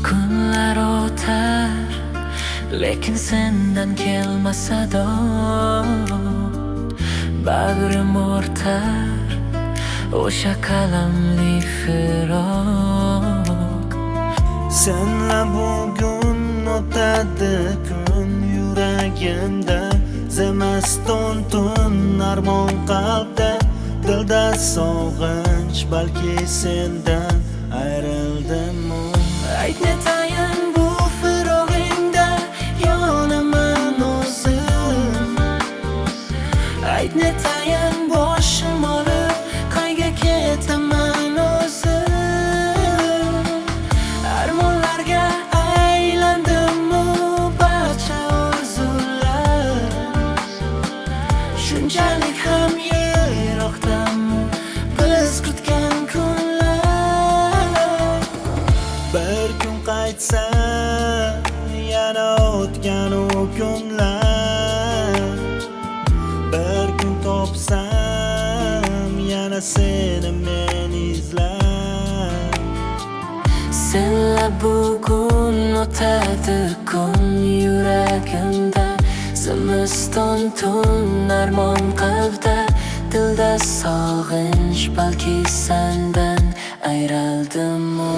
Kunlar o'tar, lekin sendan kelmasa sado. Bag'rim o'rtar o'sha qalamli firoq. Senla bugun o'tadi kun yuragimda, zemiston tun armon qalbda, dilda sog'inch balki sendan ayrildim. Ayt netayin bu firog'ingda yonaman o'zim. Ayt netayin boshim olib qayga ketaman o'zim. Armonlarga aylandim-u barcha orzular, shunchalik ham yiroqdami biz kutgan kunlar. Bir kun qaytsa yana o'tgan u kunlar, bir kun topsam yana seni men izlar. Senla bugun o'tadi kun yuragimda, zemiston tun armon qalbda, dilda sog'inch balki sendan ayrildim-u.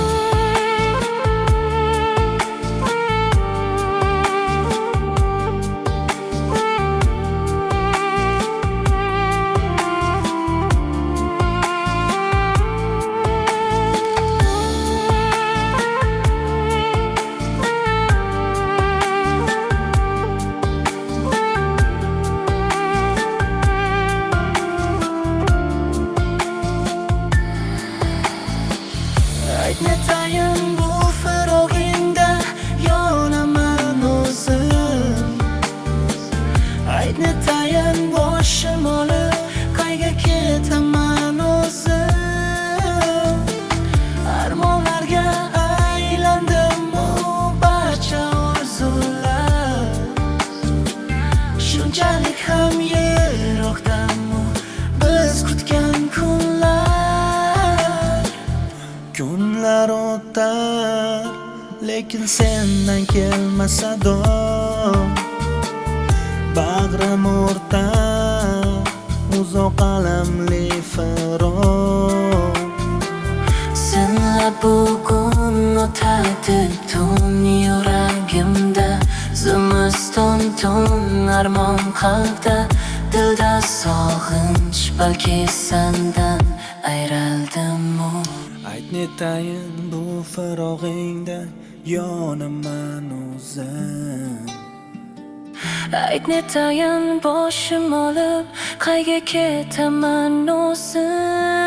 Ayt netayin bu firog'ingda yonaman o'zim. Ayt netayin boshim olib qayga ketaman o'zim. Armonlarga aylandim-u barcha orzular, shunchalik ham yiroqdami biz kutgan kunlar. Kunlar o'tar, lekin sendan kelmasa sado. Bag'rim o'rtar uzoq alamli firoq. Senla bugun o'tadi tun yuragimda, zemiston tun armon qalbda, dilda sog'inch balki sendan ayrildim-u. Ayt netayin bu firog'ingda yonaman o'zim. Ayt netayin boshim olib qayga ketaman o'zim.